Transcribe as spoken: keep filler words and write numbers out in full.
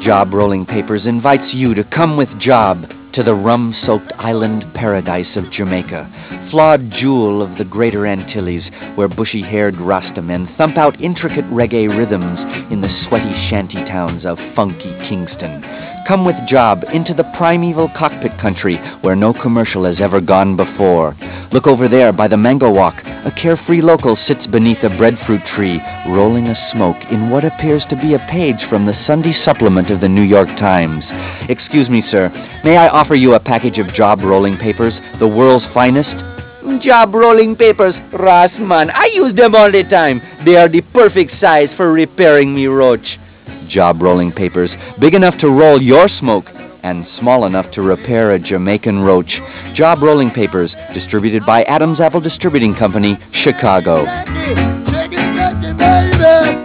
Job Rolling Papers invites you to come with Job to the rum-soaked island paradise of Jamaica, flawed jewel of the greater Antilles, where bushy-haired Rastamen thump out intricate reggae rhythms in the sweaty shanty towns of funky Kingston. Come with Job into the primeval cockpit country where no commercial has ever gone before. Look over there by the Mango Walk. A carefree local sits beneath a breadfruit tree, rolling a smoke in what appears to be a page from the Sunday supplement of the New York Times. Excuse me, sir. May I offer you a package of Job Rolling Papers, the world's finest? Job Rolling Papers, Rassman. I use them all the time. They are the perfect size for repairing me roach. Job Rolling Papers, big enough to roll your smoke and small enough to repair a Jamaican roach. Job Rolling Papers, distributed by Adam's Apple Distributing Company, Chicago. Shake it, shake it, baby.